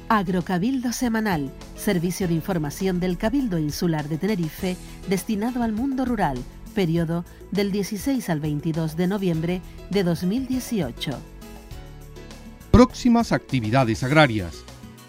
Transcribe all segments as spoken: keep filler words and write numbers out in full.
Agrocabildo Semanal, servicio de información del Cabildo Insular de Tenerife destinado al mundo rural, periodo del dieciséis al veintidós de noviembre de dos mil dieciocho. Próximas actividades agrarias.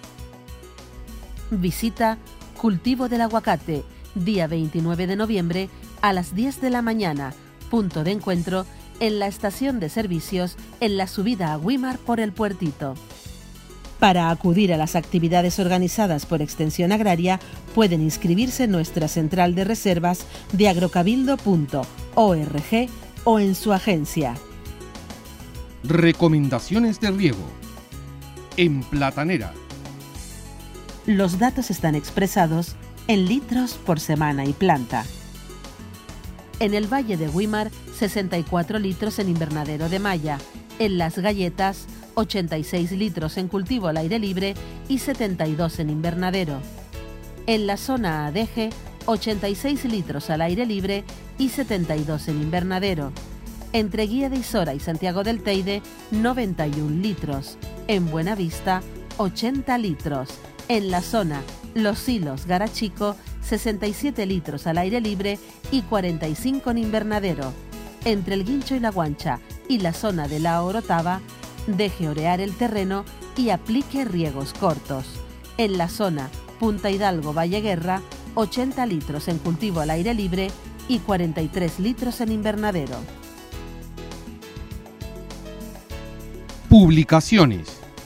Visita Cultivo del Aguacate, día veintinueve de noviembre a las diez de la mañana, punto de encuentro en la estación de servicios en la subida a Güímar por el Puertito. Para acudir a las actividades organizadas por Extensión Agraria, pueden inscribirse en nuestra central de reservas de agrocabildo punto org o en su agencia. Recomendaciones de riego. En Platanera. Los datos están expresados en litros por semana y planta. En el Valle de Güímar, sesenta y cuatro litros en invernadero de malla. En Las Galletas, ochenta y seis litros en cultivo al aire libre y setenta y dos en invernadero. En la zona Adeje, ochenta y seis litros al aire libre y setenta y dos en invernadero. Entre Guía de Isora y Santiago del Teide, noventa y un litros. En Buenavista, ochenta litros. En la zona Los Silos Garachico, sesenta y siete litros al aire libre y cuarenta y cinco en invernadero. Entre el Guincho y la Guancha y la zona de la Orotava, deje orear el terreno y aplique riegos cortos. En la zona Punta Hidalgo Valle Guerra, ochenta litros en cultivo al aire libre y cuarenta y tres litros en invernadero. Publicaciones.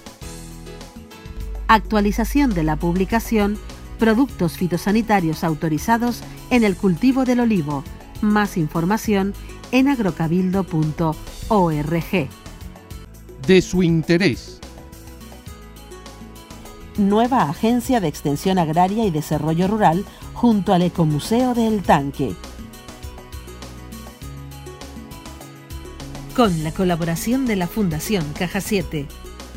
Actualización de la publicación Productos fitosanitarios autorizados en el cultivo del olivo. Más información en agrocabildo punto org. De su interés. Nueva Agencia de Extensión Agraria y Desarrollo Rural junto al Ecomuseo de El Tanque. Con la colaboración de la Fundación Caja siete.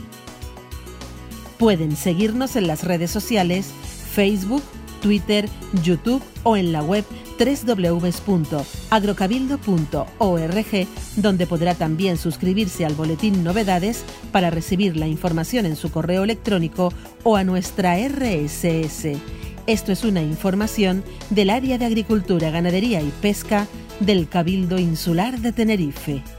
Pueden seguirnos en las redes sociales Facebook, Twitter, YouTube o en la web doble u doble u doble u punto agrocabildo punto org, donde podrá también suscribirse al boletín Novedades para recibir la información en su correo electrónico o a nuestra R S S. Esto es una información del Área de Agricultura, Ganadería y Pesca del Cabildo Insular de Tenerife.